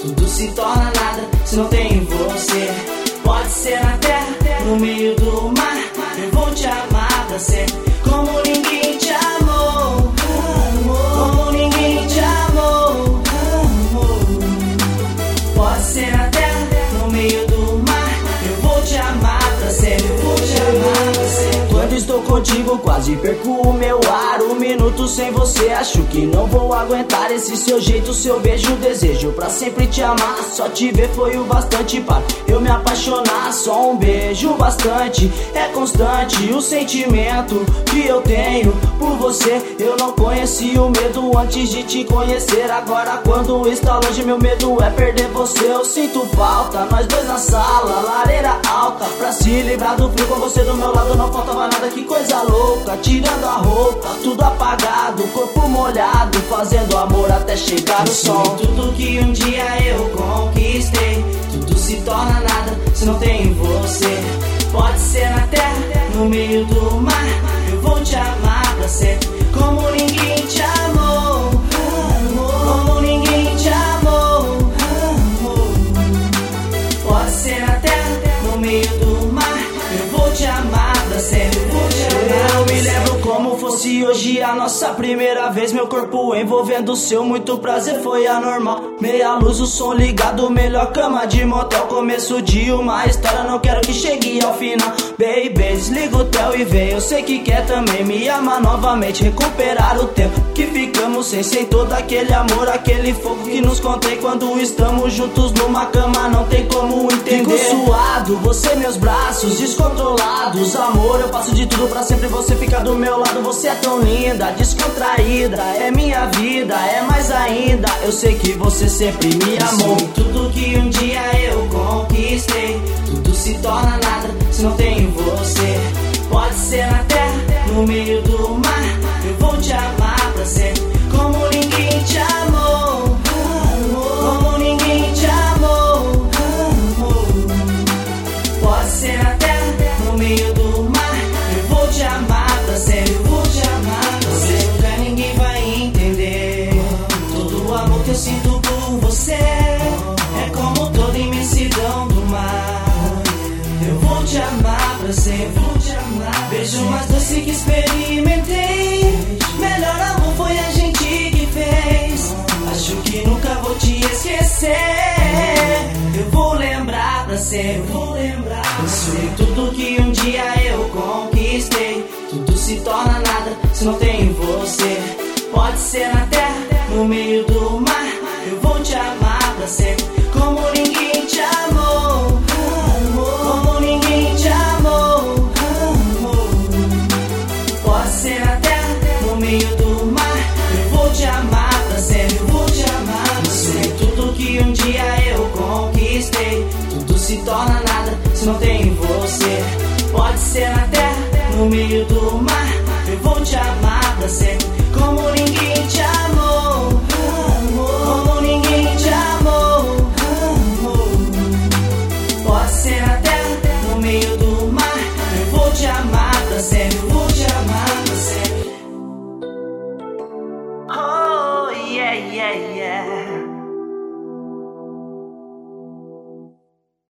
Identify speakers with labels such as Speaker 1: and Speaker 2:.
Speaker 1: tudo se torna nada se não tem você. Pode ser na terra, no meio do mar, eu vou te amar pra sempre, como ninguém te amou, como ninguém te amou. Pode ser na terra, no meio do mar, eu vou te amar pra sempre, vou te amar pra sempre. Quando estou contigo quase perco o meu ar. Um minuto sem você acho que não vou aguentar. Esse seu jeito, seu beijo, desejo pra sempre te amar. Só te ver foi o bastante para eu me apaixonar. Só um beijo bastante, é constante o sentimento que eu tenho por você. Eu não conheci o medo antes de te conhecer. Agora quando está longe meu medo é perder você. Eu sinto falta, nós dois na sala, lareira alta, pra se livrar do frio. Com você do meu lado não faltava nada, que coisa louca. Tirando a roupa, tudo apagado, corpo molhado, fazendo amor até chegar o sol. Tudo que um dia eu conquistei, tudo se torna nada se não tem você. Pode ser na terra, no meio do mar, eu vou te amar pra sempre, como ninguém te amou, como ninguém te amou. Pode ser na terra, no meio do mar, eu vou te amar pra sempre, vou te amar. Eu me lembro como fosse hoje a nossa primeira vez, meu corpo envolvendo o seu, muito prazer, foi anormal. Meia luz, o som ligado, melhor cama de motel. Começo de uma história, não quero que chegue ao final. Baby, desliga o tel e vem, eu sei que quer também me amar novamente, recuperar o tempo que ficamos sem todo aquele amor, aquele fogo que nos contém. Quando estamos juntos numa cama não tem como entender. Fico suado, você meus braços descontrolados. Amor, eu faço de tudo pra sempre você ficar do meu lado. Você é tão linda, descontraída, é minha vida, é mais ainda. Eu sei que você sempre me amou. Sim, tudo que um dia eu conquistei, tudo se torna nada se não tem você. Pode ser na terra, no meio do mar, eu vou te amar pra sempre, como ninguém te amou, como ninguém te amou. Pode ser na terra, no meio do mar, eu vou te amar pra sempre, vou te amar pra sempre. Nunca ninguém vai entender todo o amor que eu sinto por você. É como toda imensidão do mar, eu vou te amar pra sempre, vou te amar. Beijo mais doce que experimentei, melhor amor foi a gente que fez. Acho que nunca vou te esquecer, eu vou lembrar pra sempre, vou lembrar pra sempre. Tudo que um dia eu conquistei, tudo se torna nada se não tem você. Pode ser na